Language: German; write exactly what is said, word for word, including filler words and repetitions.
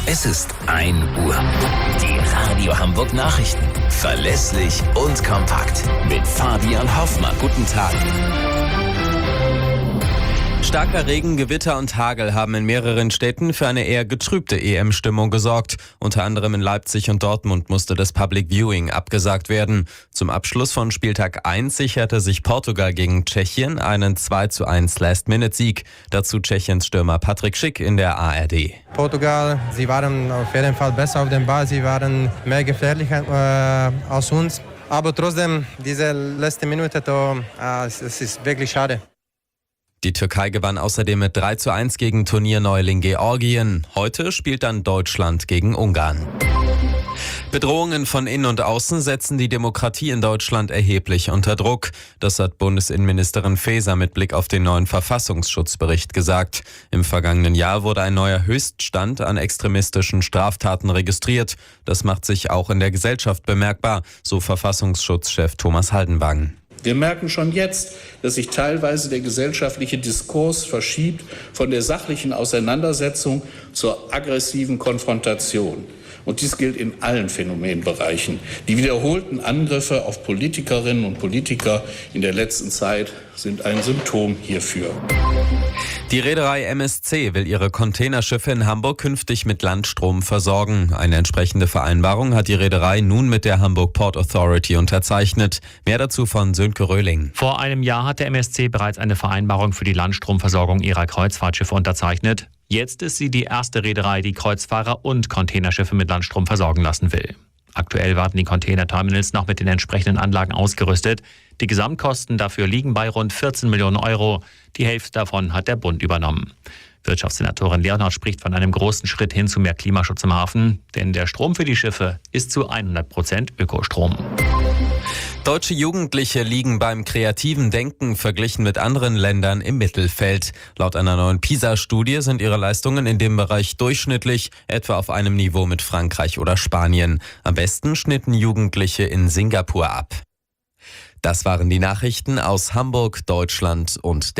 Es ist ein Uhr. Die Radio Hamburg Nachrichten. Verlässlich und kompakt. Mit Fabian Hoffmann. Guten Tag. Starker Regen, Gewitter und Hagel haben in mehreren Städten für eine eher getrübte E M-Stimmung gesorgt. Unter anderem in Leipzig und Dortmund musste das Public Viewing abgesagt werden. Zum Abschluss von Spieltag eins sicherte sich Portugal gegen Tschechien einen zwei zu eins Last-Minute-Sieg. Dazu Tschechiens Stürmer Patrick Schick in der A R D. Portugal, sie waren auf jeden Fall besser auf dem Ball, sie waren mehr gefährlich äh, als uns. Aber trotzdem, diese letzte Minute, da, äh, es, es ist wirklich schade. Die Türkei gewann außerdem mit drei zu eins gegen Turnierneuling Georgien. Heute spielt dann Deutschland gegen Ungarn. Bedrohungen von innen und außen setzen die Demokratie in Deutschland erheblich unter Druck. Das hat Bundesinnenministerin Faeser mit Blick auf den neuen Verfassungsschutzbericht gesagt. Im vergangenen Jahr wurde ein neuer Höchststand an extremistischen Straftaten registriert. Das macht sich auch in der Gesellschaft bemerkbar, so Verfassungsschutzchef Thomas Haldenwang. Wir merken schon jetzt, dass sich teilweise der gesellschaftliche Diskurs verschiebt von der sachlichen Auseinandersetzung zur aggressiven Konfrontation. Und dies gilt in allen Phänomenbereichen. Die wiederholten Angriffe auf Politikerinnen und Politiker in der letzten Zeit sind ein Symptom hierfür. Die Reederei M S C will ihre Containerschiffe in Hamburg künftig mit Landstrom versorgen. Eine entsprechende Vereinbarung hat die Reederei nun mit der Hamburg Port Authority unterzeichnet. Mehr dazu von Sönke Röhling. Vor einem Jahr hat der M S C bereits eine Vereinbarung für die Landstromversorgung ihrer Kreuzfahrtschiffe unterzeichnet. Jetzt ist sie die erste Reederei, die Kreuzfahrer und Containerschiffe mit Landstrom versorgen lassen will. Aktuell werden die Containerterminals noch mit den entsprechenden Anlagen ausgerüstet. Die Gesamtkosten dafür liegen bei rund vierzehn Millionen Euro. Die Hälfte davon hat der Bund übernommen. Wirtschaftssenatorin Leonhardt spricht von einem großen Schritt hin zu mehr Klimaschutz im Hafen, denn der Strom für die Schiffe ist zu hundert Prozent Ökostrom. Deutsche Jugendliche liegen beim kreativen Denken verglichen mit anderen Ländern im Mittelfeld. Laut einer neuen PISA-Studie sind ihre Leistungen in dem Bereich durchschnittlich, etwa auf einem Niveau mit Frankreich oder Spanien. Am besten schnitten Jugendliche in Singapur ab. Das waren die Nachrichten aus Hamburg, Deutschland und der